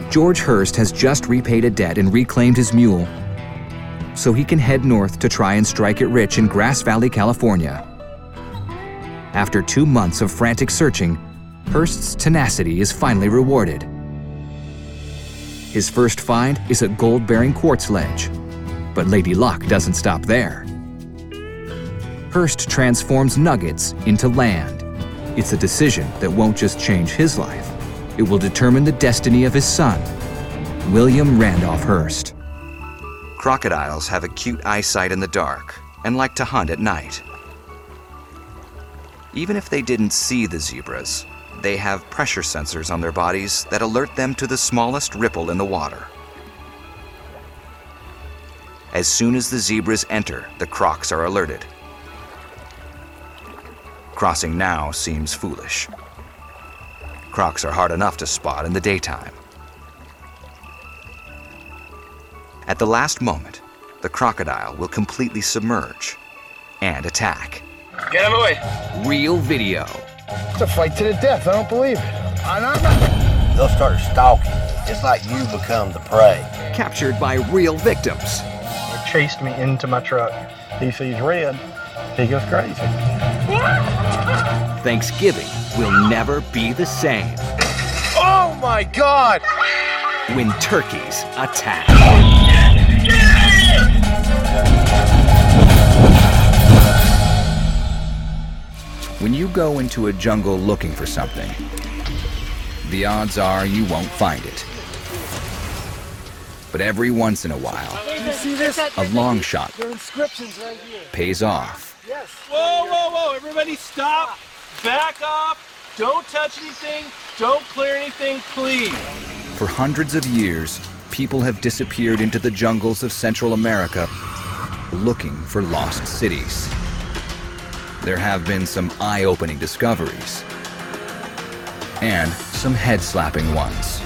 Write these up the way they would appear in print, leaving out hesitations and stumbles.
George Hurst has just repaid a debt and reclaimed his mule, so he can head north to try and strike it rich in Grass Valley, California. After 2 months of frantic searching, Hurst's tenacity is finally rewarded. His first find is a gold-bearing quartz ledge, but Lady Luck doesn't stop there. Hurst transforms nuggets into land. It's a decision that won't just change his life, it will determine the destiny of his son, William Randolph Hearst. Crocodiles have acute eyesight in the dark and like to hunt at night. Even if they didn't see the zebras, they have pressure sensors on their bodies that alert them to the smallest ripple in the water. As soon as the zebras enter, the crocs are alerted. Crossing now seems foolish. Crocs are hard enough to spot in the daytime. At the last moment, the crocodile will completely submerge and attack. Get him away. Real video. It's a fight to the death. I don't believe it. They'll start stalking. It's like you become the prey. Captured by real victims. He chased me into my truck. He sees red. He goes crazy. Thanksgiving will never be the same Oh my God! when turkeys attack. When you go into a jungle looking for something, the odds are you won't find it. But every once in a while, You see this? a long shot There are inscriptions right here. pays off. Yes. Whoa, whoa, whoa, everybody stop. Back off. Don't touch anything. Don't clear anything, please. For hundreds of years, people have disappeared into the jungles of Central America looking for lost cities. There have been some eye-opening discoveries and some head-slapping ones.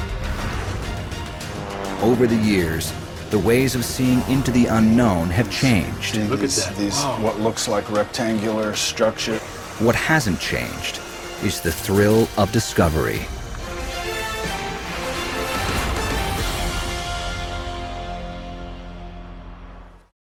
Over the years, the ways of seeing into the unknown have changed. Look at that. These what looks like rectangular structure. What hasn't changed is the thrill of discovery.